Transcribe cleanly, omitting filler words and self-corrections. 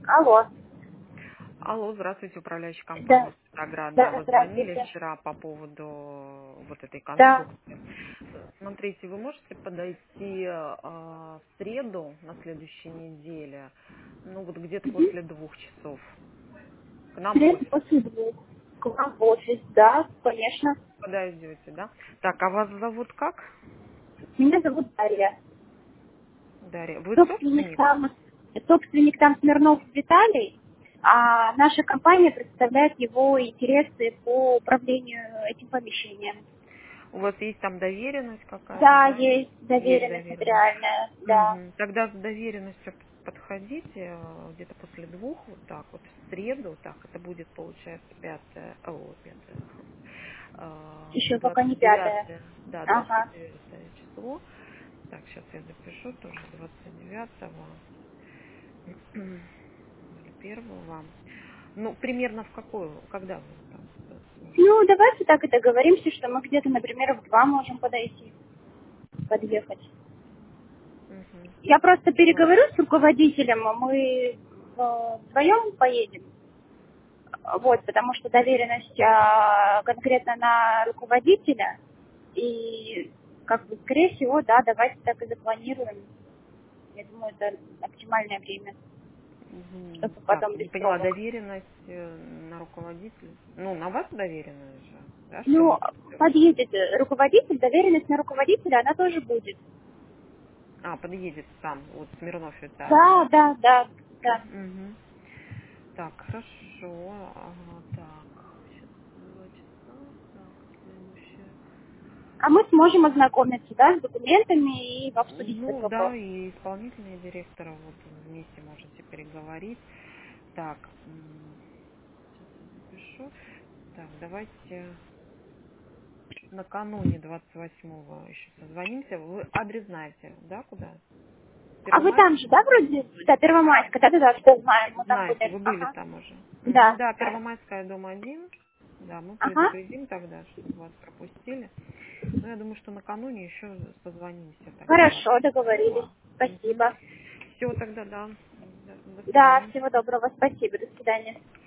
Алло. Алло, здравствуйте, управляющая Да, компания Агра. Да, да, вы звонили здравствуйте. вчера по поводу вот этой Да. конструкции. Смотрите, вы можете подойти в среду на следующей неделе, ну вот где-то Мгм. после 2 часов, к нам в Средств офис после 2. К вам в офис, да, конечно. подойдете, да? Так, а вас зовут как? Меня зовут Дарья. Дарья. Вы Собственник собственник? там, собственник там Смирнов Виталий, а наша компания представляет его интересы по управлению этим помещением. У вас есть там доверенность какая-то, Да, да? есть Есть доверенность доверенность. нотариальная, да. Мгм. Тогда с доверенностью подходите где-то после 2, вот так вот, в среду, так, это будет, получается, 5, пятое, Еще пока не 5. 29, да, Ага. 29 число. Так, сейчас я запишу тоже 29 или 1. Ну, примерно в какую, когда вы там сможете? Ну, давайте так и договоримся, что мы где-то, например, в 2 можем подойти, подъехать. Мгм. Я просто Два. переговорю с руководителем, а мы вдвоем поедем. Вот, потому что доверенность конкретно на руководителя. И, как бы, скорее всего, да, давайте так и запланируем. Я думаю, это оптимальное время, чтобы Так, потом не без поняла, пробок. доверенность на руководителя? Ну, на вас доверенность же, да, что Ну, мы тут всё- подъедет руководитель, доверенность на руководителя, она тоже будет. А, подъедет сам, вот Смирнов Виталий, Да, да? да, да, да. Мгм. Так, хорошо. Ага, так, сейчас 2 часа. Так, следующее. А мы сможем ознакомиться, да, с документами и обсудить этот Ну, вопрос. да, и исполнительные директора вот вместе можете переговорить. Так, сейчас я запишу. Так, давайте накануне 28-го еще созвонимся. Вы адрес знаете, да, куда? А вы Первомайск? там же, да, вроде? Да, Первомайска, да-да-да, все знаем, мы там Знаете, были. вы были Ага. там уже. Мгм, Да, да, да. Первомайская, дом 1. Да, мы Ага. предупредим тогда, чтобы вас пропустили. Ну, я думаю, что накануне еще созвонимся тогда. Хорошо, договорились. Спасибо. Все, тогда да. До Да, свидания. всего доброго, спасибо, до свидания.